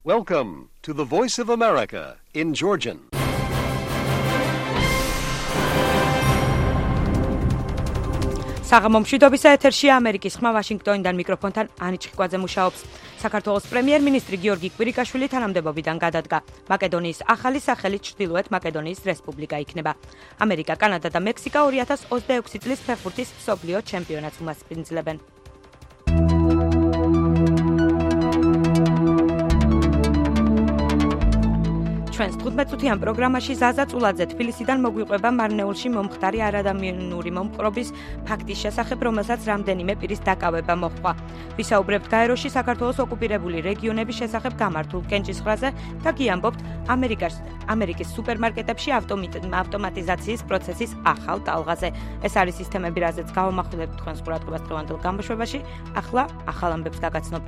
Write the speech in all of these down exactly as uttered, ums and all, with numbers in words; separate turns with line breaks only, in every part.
Welcome to the Voice of America in Georgian.
საღამომშვიდობისა ეთერშია ამერიკის ხმა ვაშინგტონიდან მიკროფონთან ანი ჭიხვაძე მუშაობს. საქართველოს პრემიერ-მინისტრი გიორგი კვირიკაშვილი თანამდებობიდან გადადგა. მაკედონიის ახალი სახელი ჩრდილოეთ მაკედონიის რესპუბლიკა იქნება. ამერიკა, კანადა და მექსიკა ორი ათას ოცდაექვსი წლის ფეხბურთის მსოფლიო ჩემპიონატს უმასპინძლებენ. ჩვენს თხუთმეტწუთიან პროგრამაში ზაზა წულაძე თბილისიდან მოგვიყვება მარნეულში მომხდარი არადამიანური მომპყრობის ფაქტის შესახებ, რომელსაც რამდენიმე პირის დაკავება მოჰყვა. ვისაუბრებთ გაეროში საქართველოს ოკუპირებული რეგიონების შესახებ გამართულ კენჭისყრაზე და გიამბობთ ამერიკას ამერიკის სუპერმარკეტებში ავტომატიზაციის პროცესის ახალ ტალღაზე. ეს არის სისტემები, რაზეც გავამახვილებთ თქვენს ყურადღებას დღევანდელ გამოშვებაში. ახლა ახალ ამბებს გაგაცნობთ.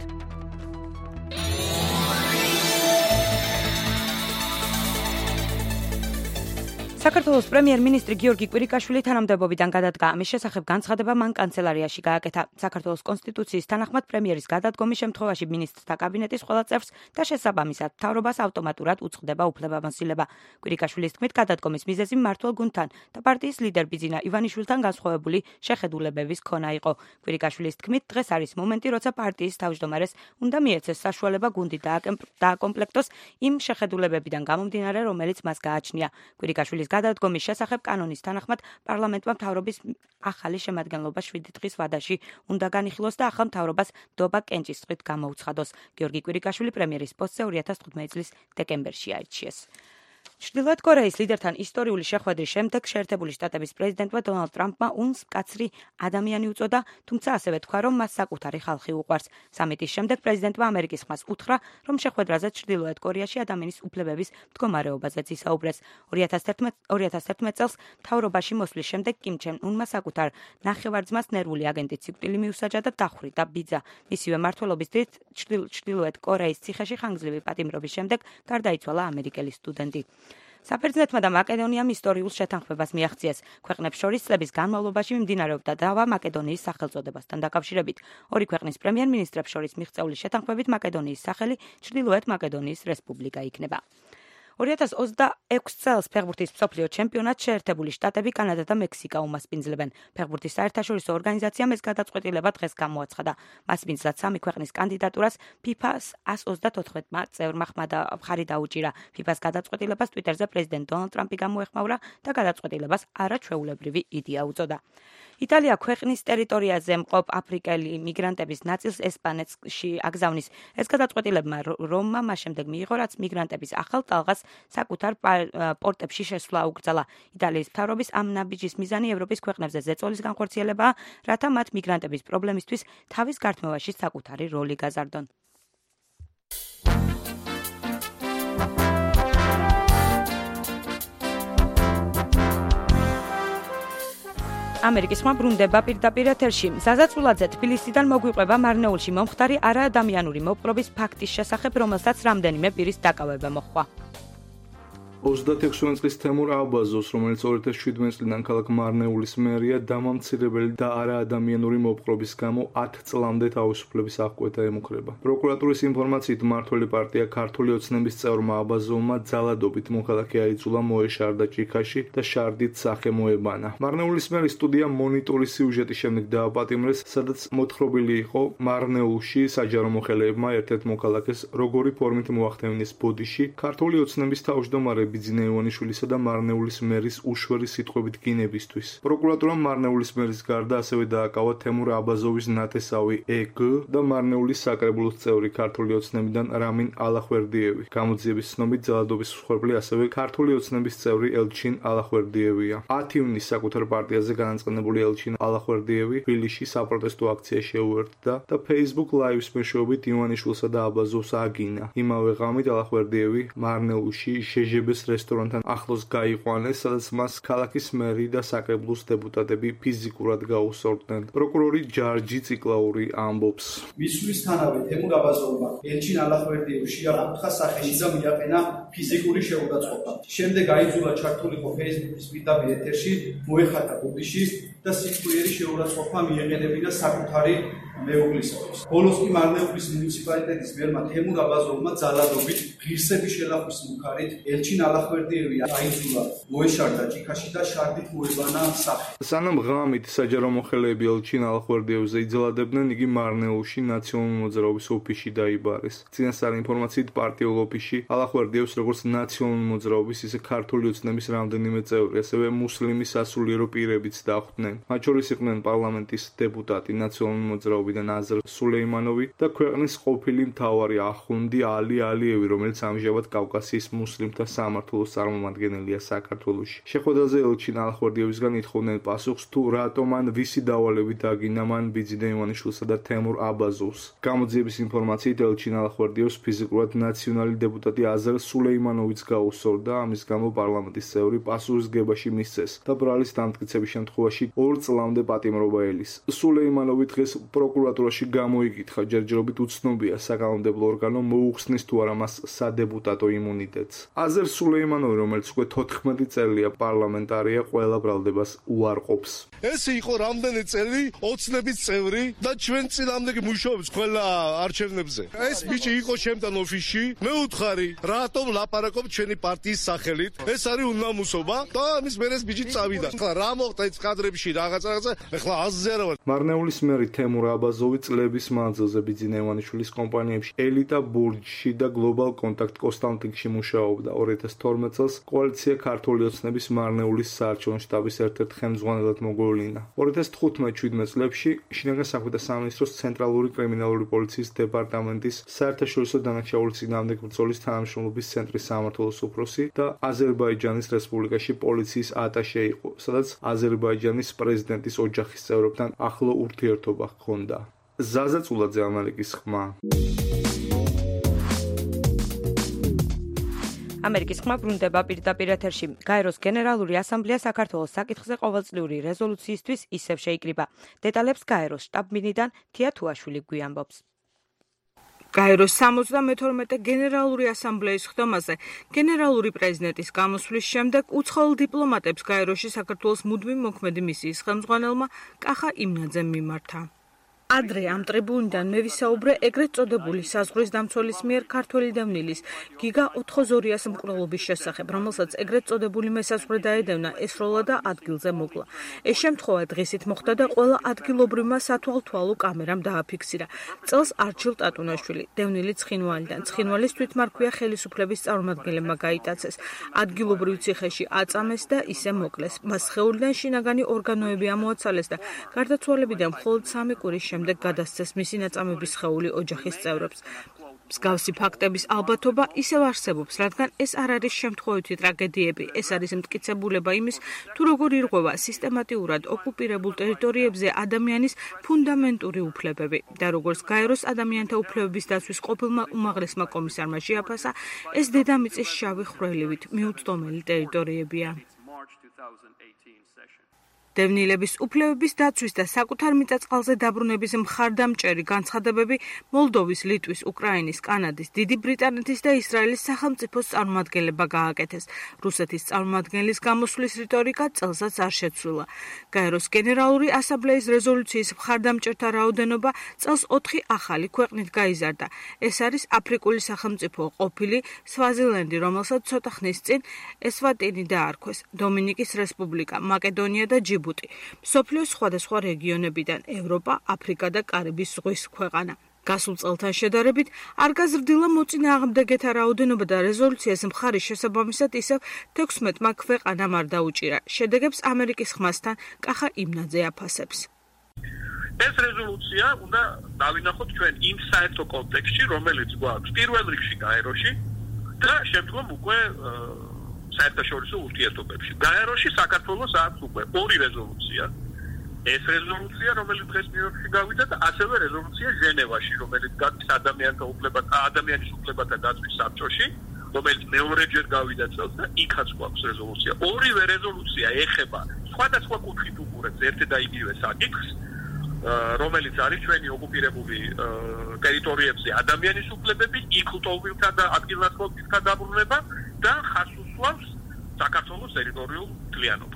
საქართველოს პრემიერ-მინისტრი გიორგი კვირიკაშვილი თანამდებობიდან გადადგა. ამის შესახებ განცხადება მან კანცელარიაში გააკეთა. საქართველოს კონსტიტუციის თანახმად პრემიერის გადადგომის შემთხვევაში მინისტრთა კაბინეტის ყველა წევრს და შესაბამისად მთავრობას ავტომატურად უწყდება უფლებამოსილება. კვირიკაშვილის თქმით, გადადგომის მიზეზი მმართველ გუნდთან და პარტიის ლიდერ ბიძინა ივანიშვილთან განსხვავებული შეხედულებების ქონა იყო. კვირიკაშვილის თქმით, დღეს არის მომენტი, როცა პარტიის თავმჯდომარეს უნდა მიეცეს საშუალება გუნდი დააკომპლექტოს იმ შეხედულებებიდან გამომდინარე, რომელიც მას გააჩნია. კვირიკაშვილის გადადგომის შესახებ კანონის თანახმად პარლამენტმა მთავრობის ახალი შემადგენლობა შვიდი დღის ვადაში უნდა განიხილოს და ახალ მთავრობას დობა კენჭისყრით გამოუცხადოს. გიორგი კვირიკაშვილი პრემიერის პოსტზე ორი ათას თხუთმეტი წლის დეკემბერში აირჩიეს. ჩრდილოეთ კორეის ლიდერთან ისტორიული შეხვედრის შემდეგ შეერთებული შტატების პრეზიდენტმა დონალდ ტრამპმა უნს მკაცრი ადამიანი უწოდა, თუმცა ასევე თქვა, რომ მას საკუთარი ხალხი უყვარს. სამიტის შემდეგ პრეზიდენტმა ამერიკის ხმას უთხრა, რომ შეხვედრაზე ჩრდილოეთ კორეაში ადამიანის უფლებების მდგომარეობაზეც ისაუბრეს. ორი ათას ერთმეტ წელს მთავრობაში მოსვლის შემდეგ კიმ ჩენ უნმა საკუთარ ნახევარ-ძმას ნერვული აგენტი სიკვდილი მიუსაჯა და დახვრიტა ბიძა. მისივე მმართველობის დღით ჩრდილოეთ კორეის ციხეში ხანგრძლივი პატიმრობის შემდეგ გარდაიცვალა ამერიკელი სტუდენტი. საბერძნეთმა და მაკედონიამ ისტორიულ შეთანხმებას მიაღწიეს. ქვეყნებს შორის წლების განმავლობაში მიმდინარეობდა დავა მაკედონიის სახელწოდებასთან დაკავშირებით. ორი ქვეყნის პრემიერ-მინისტრებს შორის მიღწეული შეთანხმებით მაკედონიის სახელი ჩრდილოეთ მაკედონიის რესპუბლიკა იქნება. ორი ათას ოცდაექვსი წელს ფეხბურთის მსოფლიო ჩემპიონატს შეერთებული შტატები, კანადა და მექსიკა უმასპინძლებენ. ფეხბურთის საერთაშორისო ორგანიზაციამ ეს გადაწყვეტილება დღეს გამოაცხადა. მასპინძლად სამი ქვეყნის კანდიდატურას ფიფას ას ოცდათოთხმეტმა წევრმა მხარი დაუჭირა. ფიფას გადაწყვეტილებას ტვიტერზე პრეზიდენტ დონალდ ტრამპი გამოეხმაურა და გადაწყვეტილებას არაჩვეულებრივი იდეა უწოდა. იტალია ქვეყნის ტერიტორიაზე მყოფ აფრიკელი მიგრანტების ნაწილს ესპანეთში აგზავნის. ეს გადაწყვეტილება რომმა მას შემდეგ მიიღო, რაც მიგრანტების ახალ ტალღას საკუთარ პორტებში შესვლა უკრძალა. იტალიის მთავრობის ამ ნაბიჯის მიზანი ევროპის ქვეყნებზე ზეწოლის განხორციელებაა, რათა მათ მიგრანტების პრობლემისთვის თავის გართმევაში საკუთარი როლი გაზარდონ. ამერიკის ხმა ბრუნდება პირდაპირ ეთერში. ზაზა წულაძე თბილისიდან მოგვიყვება მარნეულში მომხდარი არაადამიანური მოპყრობის ფაქტის შესახებ, რომელსაც რამდენიმე პირის დაკავება მოჰყვა.
ოცდაექვსი წლის თემურ აბაზოს, რომელიც ორი ათას შვიდმეტი წლიდან ქალაქ მარნეულის მერია დამამცირებელი და არაადამიანური მოპყრობის გამო ათ წლამდე თავისუფლების აღკვეთა ემუქრება. პროკურატურის ინფორმაციით, მმართველი პარტია ქართული ოცნების წევრმა აბაზოვმა ძალადობით მოქალაქე აიძულა მოეშარდა ჭიქაში და შარდით სახე მოებანა. მარნეულის მერის სტუდია მონიტორის სიუჟეტის შემდეგ დააპატიმრეს, სადაც მოთხრობილი იყო მარნეულში საჯარო მოხელეებმა ერთ-ერთ მოქალაქეს როგორი ფორმით მოახდენეს ბოდიში ქართული ოცნების თავმჯდომარე ბიძინა ივანიშვილისა და მარნეულის მერის უშვერი სიტყვებით გინებისთვის. პროკურატურამ მარნეულის მერის გარდა ასევე დააკავა თემურ აბაზოვის ნათესავი ე-გ და მარნეულის საკრებულოს წევრი ქართული ოცნებიდან რამინ ალახვერდიევი. გამოძიების ცნობით ძალადობის მსხვერპლი ასევე ქართული ოცნების წევრი ელჩინ ალახვერდიევია. ათი ივნისს საკუთარ პარტიაზე განაწყენებული ელჩინ ალახვერდიევი თბილისში საპროტესტო აქცია შეუერთდა და Facebook Live-ის მეშვეობით ივანიშვილსა და აბაზოვს აგინა. იმავე ღამით ალახვერდიევი მარნეულში ჟეჟების რესტორანთან ახლოს გაიყვანეს, სადაც მას ქალაქის მერი და საკრებულოს დეპუტატები ფიზიკურად გაუსწორდნენ. პროკურორი ჯარჯი ციკლაური ამბობს.
მისვლისთანავე თემურ აბაზოვმა ელჩინ ალახვერდიევი შეაკუთხა სახეში და მიაყენა ფიზიკური შეურაცხყოფა. შემდეგ აიძულა ჩართულიყო Facebook-ის პირდაპირ ეთერში, მოეხატა ბოდიში და სიტყვიერი შეურაცხყოფა მიეყენებინა საკუთარი მეუღლისათვის. ბოლოს კი მარნეულის მუნიციპალიტეტის მერმა თემურ აბაზოვმა ძალადობით ღირსების შელახვის მუქარით ელჩინ ალახვერდიევი აიძულა, მოეშარდა ჭიქაში და შარდით მოებანა სახე.
სანამ ღამით საჯარო მოხელეები ელჩინ ალახვერდიევზე იძალებდნენ, იგი მარნეულში ნაციონალური მოძრაობის ოფისში დაიბარეს. წინასწარი ინფორმაციით პარტიულ ოფისში ალახვერდიევს როგორც ნაციონალური მოძრაობის, ისე ქართული ოცნების რამდენიმე წევრი, ასევე მუსლიმი სასულიერო პირებიც დახვდნენ. მათ შორის იყვნენ პარლამენტის დეპუტატი ნაციონალური მოძრაობიდან აზრ სულეიმანოვი და ქვეყნის ყოფილი მთავარი ახუნდი ალი ალიევი, რომელიც ამჟამად კავკასიის მუსლიმთა სამმართველოს წარმომადგენელია საქართველოში. შეხვედრაზე ელჩინ ალახვერდიევისგან ითხოვდნენ პასუხს, თუ რატომ ან ვისი დავალებით დაგინა მან ბიძინა ივანიშვილსა და თემურ აბაზოვს. გამოძიების ინფორმაციით ელჩინ ალახვერდიევს ფიზიკურად ნაციონალი დეპუტატი აზრ სულეიმანოვიც გაუსწორდა, ამის გამო პარლამენტის წევრი პასუხისგებაში მისცეს და ბრალის დამტკიცების შემთხვევაში ორ წლამდე პატიმრობა ელის. სულეიმანოვი დღეს პროკურატურაში გამოიკითხა, ჯერჯერობით უცნობია საკანონმდებლო ორგანო მოუხსნის თუ არა მას სადეპუტატო იმუნიტეტს. აზერ სულეიმანოვი, რომელიც უკვე თოთხმეტი წელია პარლამენტარია, ყველა ბრალდებას უარყოფს.
ეს იყო რამდენი წელი ოცნების წევრი და ჩვენ წინამდე მუშაობს ყველა არჩევნებზე. ეს ბიჭი იყო ჩემთან ოფისში. მე უთხარი, რატომ ლაპარაკობ ჩვენი პარტიის სახელით? ეს არის უნამუსობა და ამის მერე ეს ბიჭი წავიდა. ახლა რა მოხდა ის კადრებში რაღაც რაღაცა, ახლა აზზე არა ვარ.
მარნეულის მერი თემურ აბაზოვი წლების მანძილზე ბიძინა ივანიშვილის კომპანიებში ელიტა ბურჯში და გლობალ კონტაქტ კონსალტინგში მუშაობდა. ორი ათას თორმეტ წელს კოალიცია ქართული ოცნების მარნეულის საარჩევნო შტაბის ერთ-ერთ ხელმძღვანელად მოგვევლინა. ორი ათას თხუთმეტ შვიდმეტ წლებში შინაგან საქმეთა სამინისტროს ცენტრალური კრიმინალური პოლიციის დეპარტამენტის საერთაშორისო დანაშაულის წინააღმდეგ ბრძოლის თანამშრომლობის ცენტრის სამმართველოს უფროსი და აზერბაიჯანის რესპუბლიკაში პოლიციის ატაშე იყო, სადაც აზერბაიჯანის პრეზიდენტის ოჯახის წევრებთან ახლო ურთიერთობა ჰქონდა. ზაზა წულაძე, ამერიკის ხმა.
ამერიკის ხმა ბრუნდება პირდაპირ ეთერში. გაეროს გენერალური ასამბლეა საქართველოს საკითხზე ყოველწლიური რეზოლუციისთვის ისევ შეიკრიბა. დეტალებს გაეროს შტაბ-ბინიდან თია თუაშვილი გვიამბობს.
გაეროს სამოცდამეთორმეტე გენერალური ასამბლეის ხდომაზე გენერალური პრეზიდენტის გამოსვლის შემდეგ უცხოელ დიპლომატებს გაეროში საქართველოს მუდმივ მოქმედი მისიის ხელმძღვანელმა კახა იმნაძემ მიმართა. ადრე ამ ტრიბუნიდან მე ვისაუბრე ეგრეთ წოდებული საზღვრის დამცველის მიერ ქართველი დევნილის გიგა ოთხოზორიას მკვლელობის შესახებ, რომელსაც ეგრეთ წოდებული მესაზღვრე დაედევნა, ესროლა და ადგილზე მოკლა. ეს შემთხვევა დღისით მოხდა და ყველა ადგილობრივმა სათვალთვალო კამერამ დააფიქსირა. წელს არჩილ ტატუნაშვილი, დევნილი ცხინვალიდან, ცხინვალის თვითმარქვია ხელისუფლების წარმომადგენლებმა გაიტაცეს. ადგილობრივ ციხეში აწამეს და ისე მოკლეს. მას სხეულიდან შინაგანი ორგანოები ამოაცალეს და გარდაცვალებიდან მხოლოდ სამი კვირის შემდეგ გადასცეს მისი ნაწამების სხეული ოჯახის წევრებს. მსგავსი ფაქტების ალბათობა ისევ არსებობს, რადგან ეს არ არის შემთხვევითი ტრაგედიები, ეს არის მტკიცებულება იმის, თუ როგორ ირღვევა სისტემატიურად ოკუპირებულ ტერიტორიებზე ადამიანის ფუნდამენტური უფლებები და როგორც გაეროს ადამიანთა უფლებების დაცვის ყოფილმა უმაღლესმა კომისარმა შეაფასა, ეს დედამიწის შავი ხვრელივით მიუწვდომელი ტერიტორიებია. დევნილების უფლებების დაცვის და საკუთარ მიწა-წყალზე დაბრუნების მხარდამჭერი განცხადებები მოლდოვის, ლიტვის, უკრაინის, კანადის, დიდი ბრიტანეთის და ისრაელის სახელმწიფოს წარმომადგენლებმა გააკეთეს. რუსეთის წარმომადგენლის გამოსვლის რიტორიკა წელსაც არ შეცვლილა. გაეროს გენერალური ასამბლეის რეზოლუციის მხარდამჭერთა რაოდენობა წელს ოთხი ახალი ქვეყნით გაიზარდა. ეს არის აფრიკული სახელმწიფო ყოფილი სვაზილენდი, რომელსაც ცოტა ხნის წინ ესვატინი დაარქვეს, დომინიკის რესპუბლიკა, მაკედონია და ჯიბუტი. მსოფლიოს სხვადასხვა რეგიონებიდან, ევროპა, აფრიკა და კარიბის ზღვის ქვეყანა. გასულ წელთან შედარებით არ გაზრდილა მოწინააღმდეგეთა რაოდენობა და რეზოლუციას მხარის შესაბამისად ისევ თექვსმეტმა ქვეყანამ არ დაუჭირა. შედეგებს ამერიკის ხმასთან კახა იმნაძე აფასებს.
ეს რეზოლუცია უნდა დავინახოთ ჩვენ იმ საერთო კონტექსტში, რომელიც გვაქვს პირველ რიგში გაეროში და შემდგომ უკვე საერთაშორისო ურთიერთობებში. გაეროში საქართველოს აქვს უკვე ორი რეზოლუცია. ეს რეზოლუცია, რომელიც დღეს ნიუ-იორკში გავიდა და ასევე რეზოლუცია ჟენევაში, რომელიც გადის ადამიანთა უფლებათა ადამიანის უფლებათა დაცვის საბჭოში, რომელიც მეორეჯერ გავიდა წელს და იქაც გვაქვს რეზოლუცია. ორივე რეზოლუცია ეხება სხვადასხვა კუთხით უყურებს ერთ და იგივე საკითხს, რომელიც არის ჩვენი ოკუპირებული ტერიტორიებზე ადამიანის უფლებები, იქ ლტოლვილთა და ადგილმასპინძელთა დაბრუნება და ხას უსვამს საქართველოს ტერიტორიულ მთლიანობას.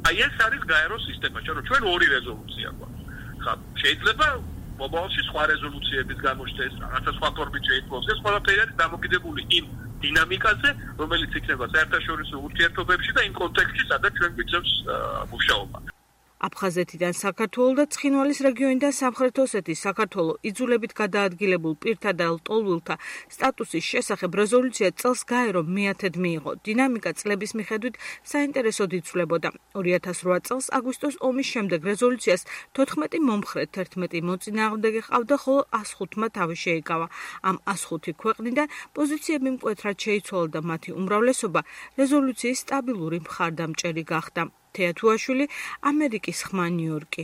აი ეს არის გაერო სისტემა, რომ ჩვენ ორი რეზოლუცია გვაქვს. ხა, შეიძლება მომავალში სხვა რეზოლუციების გამოჩნდეს, რაღაცა სხვა ფორმით შეიცვალოს. ეს ყველაფერი არის დამოკიდებული იმ დინამიკაზე, რომელიც იქნება საერთაშორისო ურთიერთობებში და იმ კონტექსტში, სადაც ჩვენ გვიძებს მუშაობა.
აფხაზეთიდან საქართველო და ცხინვალის რეგიონიდან სამხრეთ ოსეთის საქართველო იძულებით გადაადგილებულ პირთა და ლტოლვილთა სტატუსის შესახებ რეზოლუცია წელს გაერო მეათედ მიიღო. დინამიკა წლების მიხედვით საინტერესოდ იცვლებოდა. ორი ათას რვა წელს აგვისტოს ომის შემდეგ რეზოლუციას თოთხმეტი მომხრე, თერთმეტი მოწინააღმდეგე ყავდა, ხოლო ას ხუთმა თავი შეიკავა. ამ ას ხუთი ქვეყნიდან პოზიციები მკვეთრად შეიცვალა და მათი უმრავლესობა რეზოლუციის სტაბილური მხარდამჭერი გახდა. თეათუაშვილი, ამერიკის ხმა, ნიუ-იორკი.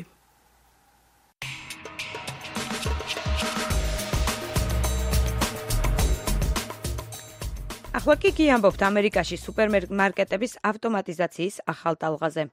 ახლა კი კი ამბობთ ამერიკაში სუპერმარკეტების ავტომატიზაციის ახალ ტალღაზე.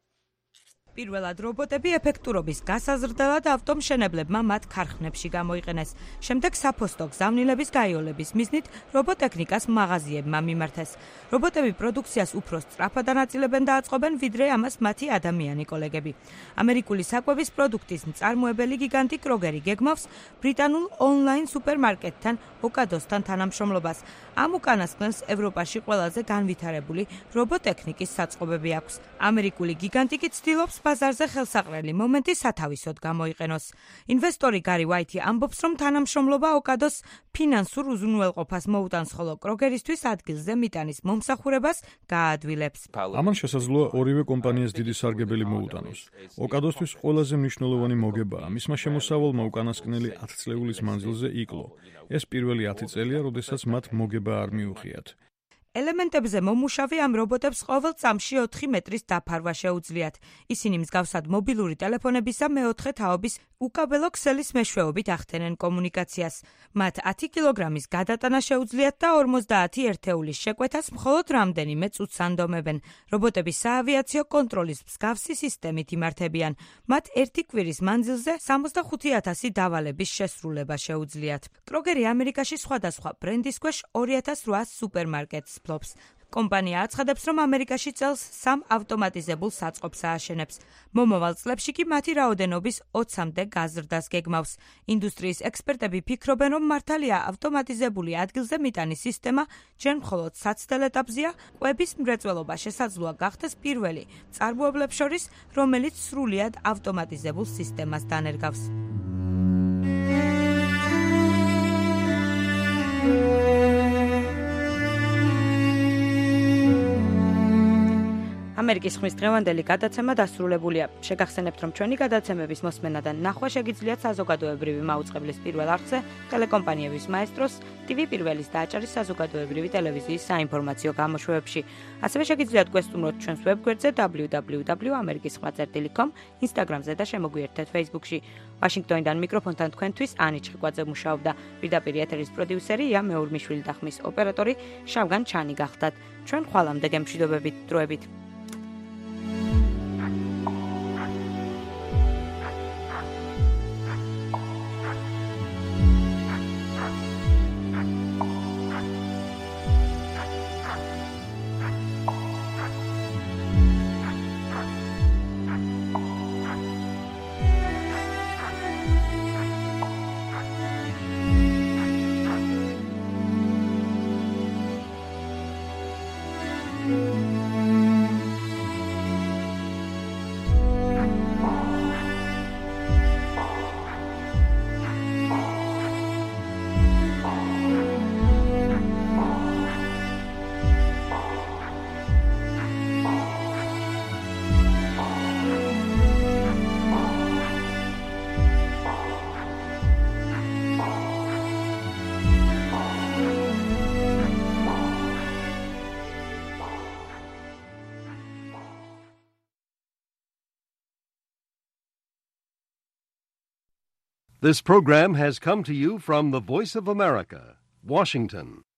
პირველად რობოტები ეფექტურობის გასაზრდელად ავტომშენებლებმა მათ ქარხნებში გამოიყენეს. შემდეგ საფოსტო გზავნილების გაიოლების მიზნით რობოტექნიკას მაღაზიებმა მიმართეს. რობოტები პროდუქციას უფრო სწრაფად ანაწილებენ და აწყობენ, ვიდრე ამას მათი ადამიანი კოლეგები. ამერიკული საკვების პროდუქტის მწარმოებელი გიგანტი კროგერი გეგმავს ბრიტანულ ონლაინ სუპერმარკეტთან ოკადოსთან თანამშრომლობას. ამ უკანასკნელს ევროპაში ყველაზე განვითარებული რობოტექნიკის საწყობები აქვს. ამერიკული გიგანტი კი ცდილობს ბაზარზე ხელსაყრელი მომენტი სათავისოდ გამოიყენოს. ინვესტორი გარი ვაითი ამბობს, რომ თანამშრომლობა ოკადოს ფინანსურ უზრუნველყოფას მოუტანს, ხოლო კროგერისთვის ადგილზე მიტანის მომსახურებას გააადვილებს.
ამან შესაძლოა ორივე კომპანიას დიდი სარგებელი მოუტანოს. ოკადოსთვის ყველაზე მნიშვნელოვანი მოგებაა მისმა შემოსავალმა უკანასკნელი ათი წლეულის მანძილზე იკლო. ეს პირველი ათი წელია, როდესაც მათ მოგება არ მიუღიათ.
ელემენტებზე მომუშავე ამ რობოტებს ყოველ წამში ოთხი მეტრის დაფარვა შეუძლიათ. ისინი მსგავსად მობილური ტელეფონებისა მეოთხე თაობის უკაბელო ქსელის მეშვეობით ახდენენ კომუნიკაციას. მათ ათი კილოგრამის გადატანა შეუძლიათ და ორმოცდაათი ერთეულის შეკვეთას მხოლოდ რამდენიმე წუთს ანდომებენ. რობოტები საავიაციო კონტროლის მსგავსი სისტემით იმართებიან. მათ ერთი კვირის მანძილზე სამოცდახუთი ათასი დავალების შესრულება შეუძლიათ. კროგერი ამერიკაში სხვადასხვა ბრენდის ქვეშ ორი ათას რვაას სუპერმარკეტს ფლობს. კომპანია აცხადებს, რომ ამერიკაში წელს სამ ავტომატიზებულ საწყობს ააშენებს. მომავალ წლებში კი მათი რაოდენობის ოცამდე გაზრდას გეგმავს. ინდუსტრიის ექსპერტები ფიქრობენ, რომ მართალია ავტომატიზებული ადგილზე მიტანის სისტემა ჯერ მხოლოდ საცდელ ეტაპზეა, კვების მრეწველობა შესაძლოა გახდეს პირველი მწარმოებლებს შორის, რომელიც სრულად ავტომატიზებულ სისტემას დანერგავს. ამერიკის ხმის დღევანდელი გადაცემა დასრულებულია. შეგახსენებთ, რომ ჩვენი გადაცემების მოსმენა და ნახვა შეგიძლიათ საზოგადოებრივი მაუწყებლის პირველ არხზე, ტელეკომპანიების მაესტროს, ტივი პირველის და აჭარის საზოგადოებრივი ტელევიზიის საინფორმაციო გამოშვებებში. ასევე შეგიძლიათ გვესტუმროთ ჩვენს ვებგვერდზე დაბლიუ დაბლიუ დაბლიუ 점 ამერიკის ხმა წერტილი კომ, ინსტაგრამზე და შემოგვიერთეთ ფეისბუქში. ვაშინგტონიდან მიკროფონთან თქვენთვის ანი ჩხიკვაძე მუშაობდა. პირდაპირ ეთერის პროდიუსერი ია მეურმიშვილი და ხმის ოპერატორი შავგან ჩანი გახდათ. ჩვენ ხვალამდე გემშვიდობებით, დროებით.
This program has come to you from the Voice of America, Washington.